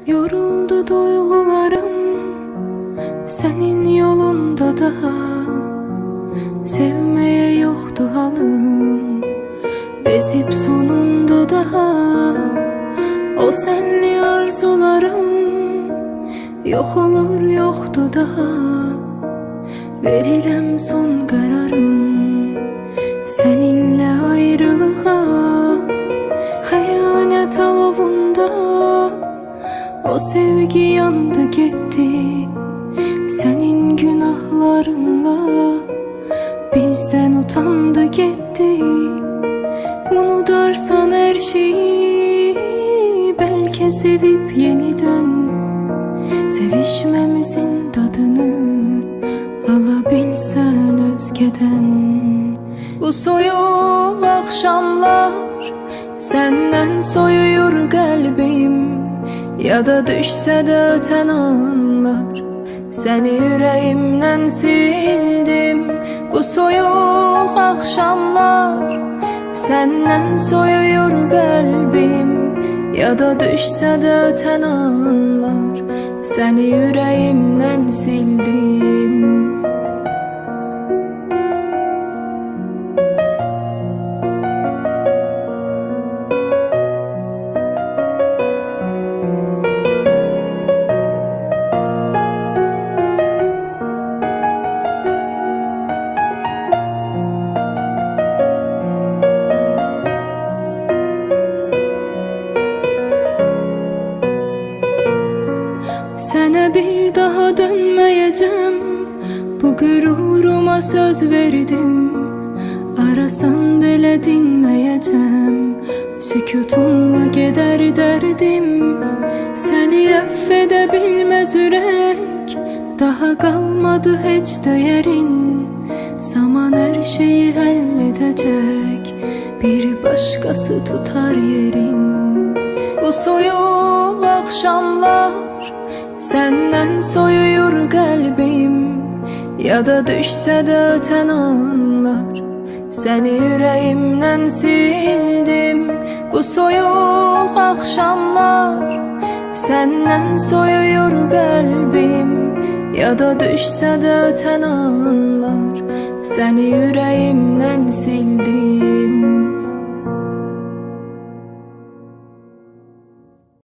Yoruldu duygularım senin yolunda daha. Sevmeye yoktu halım, bezip sonunda daha. O senli arzularım yok olur yoktu daha. Verirem son kararım seninle ayrılığa. Hayanet alovunda o sevgi yandı gitti. Senin günahlarınla bizden utandı gitti. Unutarsan her şeyi, belki sevip yeniden sevişmemizin tadını alabilsen özgeden. Bu soyuq akşamlar senden soyuyor kalbim. Ya da düşse de öten anlar seni yüreğimden sildim. Bu soyuq akşamlar senden soyuyor kalbim. Ya da düşse de öten anlar seni yüreğimden sildim. Sene bir daha dönmeyeceğim, bu gururuma söz verdim. Arasan bile dinmeyeceğim, sükutumla gider derdim. Seni affedebilmez yürek, daha kalmadı hiç değerin. Zaman her şeyi halledecek, bir başkası tutar yerin. Bu soyuq akşamlar senden soyuyor kalbim. Ya da düşse de öten anlar seni yüreğimden sildim. Bu soyuq akşamlar senden soyuyor kalbim. Ya da düşse de öten anlar seni yüreğimden sildim.